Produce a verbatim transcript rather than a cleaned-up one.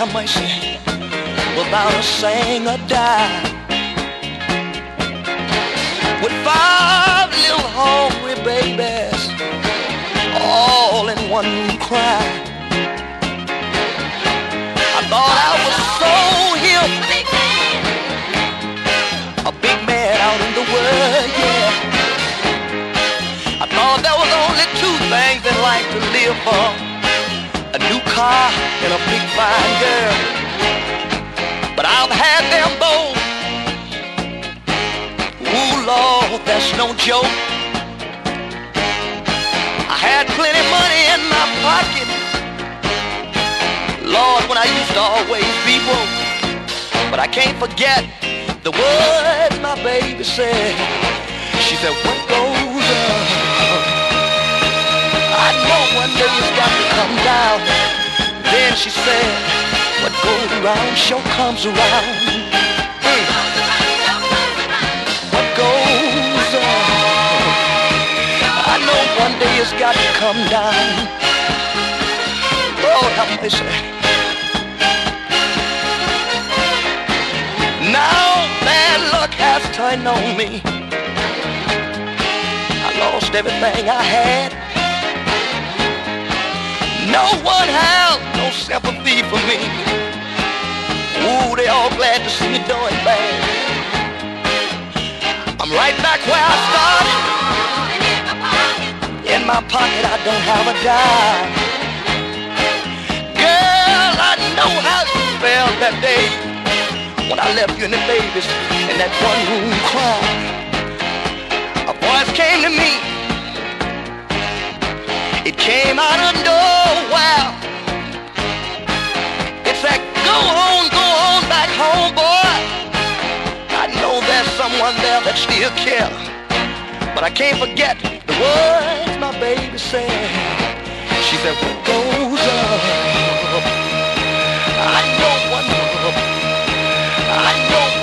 have mercy, without a sing or die. With five little hungry babies, all in one room crying. I thought I was so hip, a big man out in the world, yeah. I thought there was only two things in life to live for: a new car and a big fine girl. But I've had them both. Ooh, Lord, that's no joke. I had plenty money in my pocket, Lord, when I used to always be broke. But I can't forget the words my baby said. She said, what goes up, I know one day it's got to come down. Then she said, what goes around sure comes around. Mm. What goes up, I know one day it's got to come down. Lord have mercy. Now bad luck has turned on me. I lost everything I had. No one has no sympathy for me. Ooh, they all glad to see me doing bad. I'm right back where I started. In my pocket I don't have a dime. Girl, I know how you felt that day when I left you and the babies in that one room crying. A voice came to me. It came out of nowhere. It said, go on, go on back home, boy. I know there's someone there that still cares, but I can't forget the word